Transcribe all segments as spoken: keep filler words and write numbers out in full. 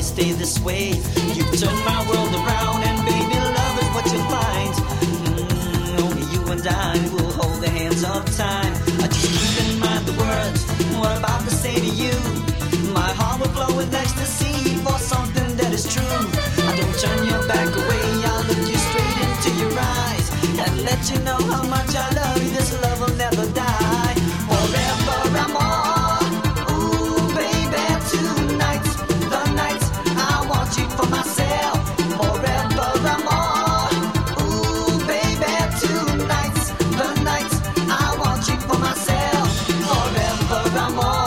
always stay this way. You've turned my world around, and baby, love is what you'll find. Mm, only you and I will hold the hands of time. I just keep in mind the words what I'm about to say to you. My heart will flow with ecstasy for something that is true. I don't turn your back away, I'll look you straight into your eyes and let you know how much I love you. This love will never die. Forevermore. Ooh, baby, tonight, the nights I want you for myself. Forevermore. Ooh, baby, tonight, the nights I want you for myself. Forevermore.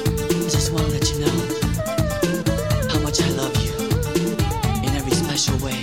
Just wanna let you know how much I love you in every special way.